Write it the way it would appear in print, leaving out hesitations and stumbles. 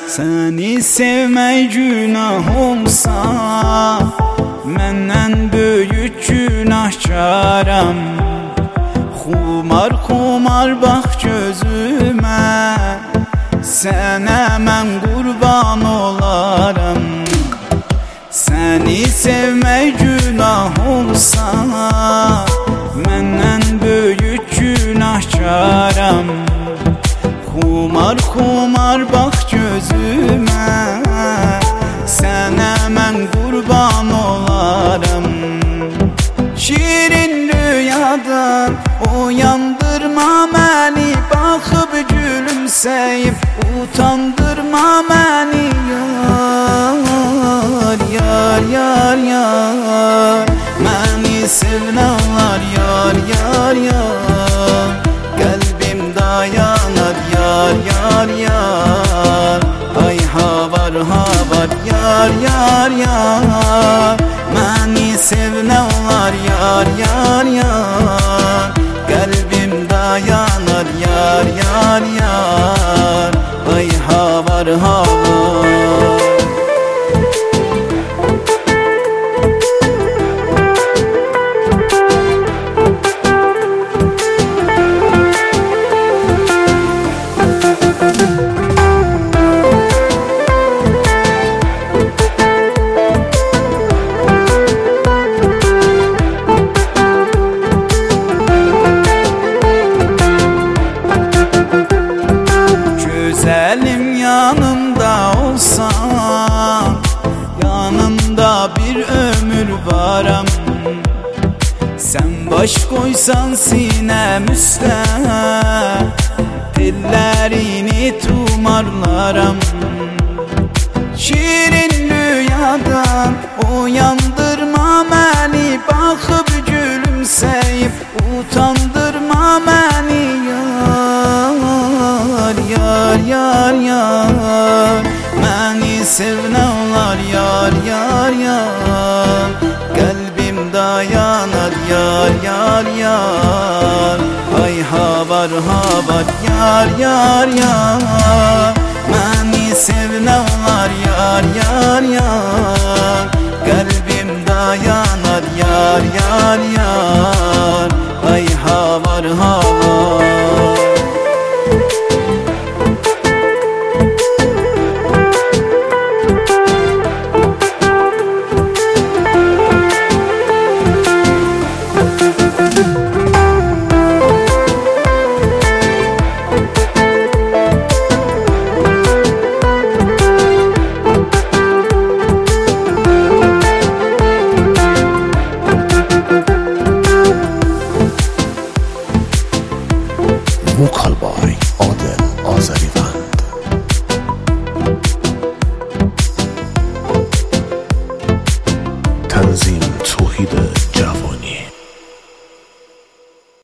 Seni sevmək günah olsa, məndən böyük günahkaram. Xumar xumar bax gözümə, sənə mən qurban olaram. Səni sevmək günah olsa, məndən böyük günahkaram. Xumar xumar bax gözümə, sənə mən qurban olaram. Şirin rüyadan uyandırma məni, baxıb gülümsəyib utandırma məni. Yar, yar, yar, yar, məni sevnə olar. Yar, yar, yar, qəlbim dayanar. Yar, yar, yar, ay havar, havar. Yar, yar, yar, məni sevnə olar. Yar, yar, yar, qəlbim dayanar. Yar, yar, yar, ay havar, havar. Güzelim yanımda olsan, yanımda bir ömür varam. Sen baş koysan sinem üstə, tellərini tumarlaram. Şirin rüyadan uyandırma məni, baxıb gülümsəyib utandırma məni. Yar, yar, yar, yar, məni sevnə olar. Yar, yar, yar, qəlbim dayanar. Yar, yar, yar, ay havar, havar. Yar, yar, yar, məni sevnə olar. Yar, yar, yar, qəlbim dayanar. Yar, yar, yar, ay havar, havar. Vocal by Adel Azerivan.